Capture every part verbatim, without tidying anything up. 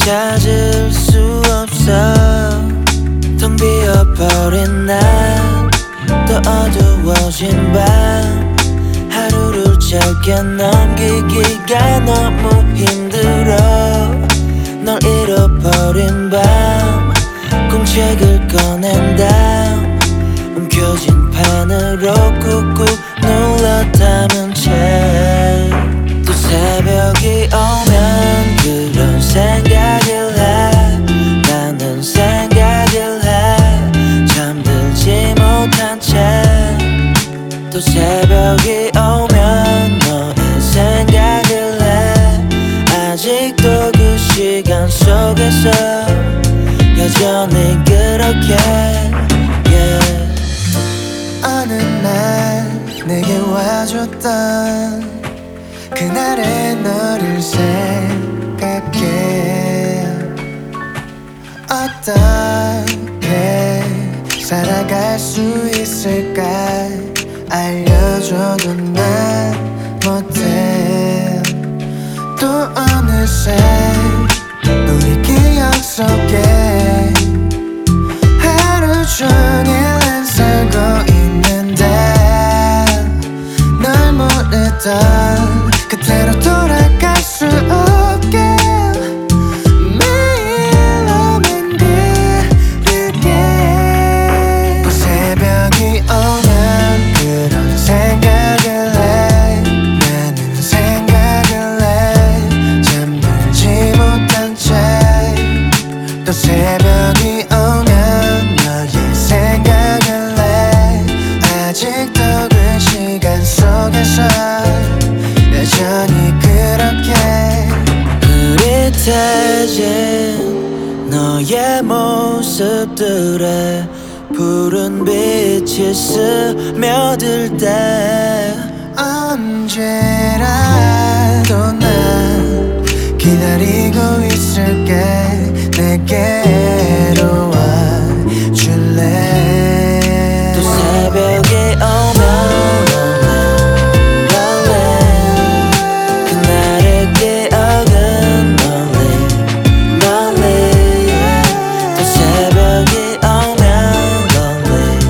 찾을 수 없어. 텅 비어버린 날, 또 어두워진 밤, 하루를 짧게 넘기기가 너무 힘들어. 널 잃어버린 밤, 공책을 꺼낸 다음 움켜쥔 펜으로 꾹꾹 눌러 담은 채 또 새벽이 오면 그런 생각을 해. 나는 생각을 해. 잠들지 못한 채 또 새벽이 오면 너의 생각을 해. 아직도 그 시간 속에서 여전히 그렇게 yeah. 어느 날 내게 와줬던 그날의 너를 생각해. 어떻게 살아갈 수 있을까 알려줘도 난 못해. 또 어느새 우리 기억 속에 하루 종일 난 살고 있는데 널 모르던 그때로 돌아갈 수 없게 매일 오면 그렇게. 또 새벽이 오면 그런 생각을 해. 나는 생각을 해. 잠들지 못한 채 또 새벽이 오면 너의 생각을 해. 아직도 그 시간 속에서 여전히 그렇게 흐릿해진 너의 모습들에 푸른 빛이 스며들 때 언제라도 난 기다리고 있을게. 내게로 와줄래. 또 새벽이 오면 그날의 기억은 멀리 멀리. 또 새벽이 오면 lonely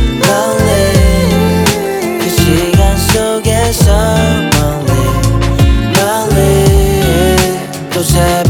lonely. 그 시간 속에서 멀리 멀리. 또 새벽